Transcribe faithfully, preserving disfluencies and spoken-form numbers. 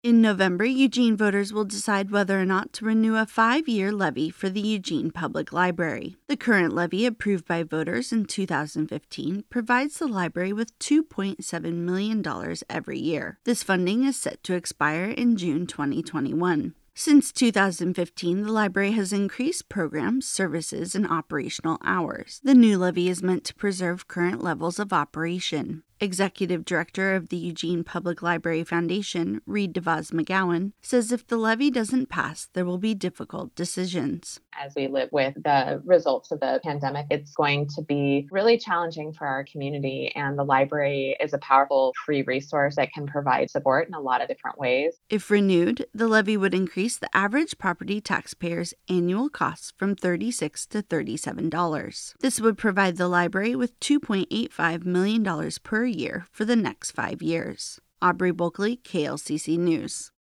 In November, Eugene voters will decide whether or not to renew a five-year levy for the Eugene Public Library. The current levy, approved by voters in two thousand fifteen, provides the library with two point seven million dollars every year. This funding is set to expire in June twenty twenty-one. Since two thousand fifteen, the library has increased programs, services, and operational hours. The new levy is meant to preserve current levels of operation. Executive Director of the Eugene Public Library Foundation, Reed DeVos McGowan, says if the levy doesn't pass, there will be difficult decisions. As we live with the results of the pandemic, it's going to be really challenging for our community, and the library is a powerful free resource that can provide support in a lot of different ways. If renewed, the levy would increase the average property taxpayer's annual costs from thirty-six dollars to thirty-seven dollars. This would provide the library with two point eight five million dollars per year for the next five years. Aubrey Bulkley, K L C C News.